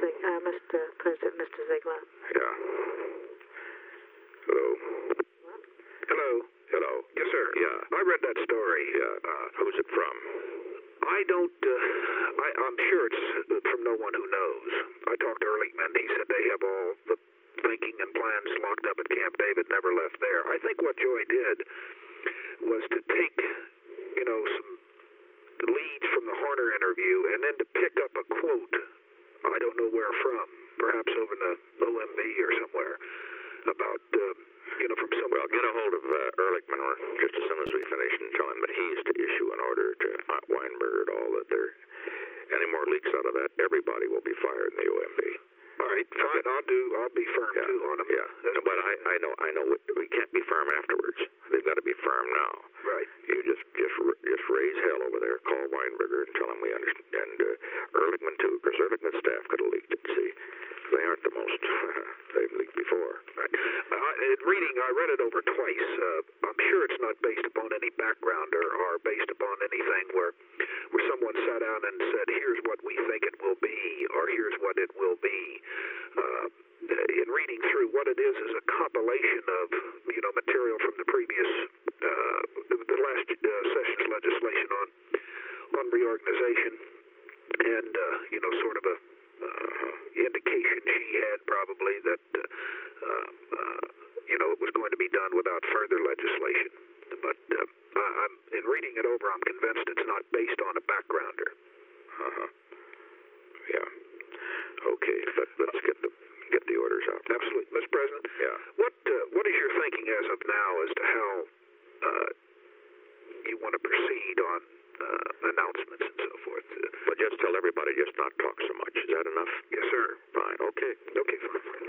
Mr. President, Mr. Ziegler. Yeah. Hello. What? Hello. Hello. Yes, sir. Yeah. I read that story. Yeah. Who's it from? I don't, I'm sure it's from no one who knows. I talked to Ehrlichman. He said they have all the thinking and plans locked up at Camp David, never left there. I think what Joy did was to take, some leads from the Horner interview and then to pick up a quote, I don't know where from, perhaps over the OMB or somewhere, about, from somewhere. Well, get a hold of Ehrlichman just as soon as we finish and tell him that he's to issue an order to Weinberger and all that there. Any more leaks out of that, everybody will be fired in the OMB. All right, fine. I'll be firm too on them. Yeah, but I know we can't be firm afterwards. They've got to be firm now. Right. You just raise hell over there. Call Weinberger and tell him we understand. And Ehrlichman too, because Ehrlichman's staff could have leaked it. See, they aren't the most. They've leaked before. Right. In reading, I read it over twice. I'm sure it's not based upon any background or based upon anything where someone sat down and said, "Here's what we think it will be," or "Here's what it will be." In reading through, what it is a compilation of material from the previous the last session's legislation on reorganization, and sort of a indication she had probably that it was going to be done without further legislation. But I'm in reading it over, I'm convinced it's not based on a backgrounder. Yeah. Okay, let's get the orders out. Absolutely, Mr. President. Yeah. What is your thinking as of now as to how you want to proceed on announcements and so forth? But just tell everybody just not talk so much. Is that enough? Yes, sir. Fine. Okay. Okay, fine.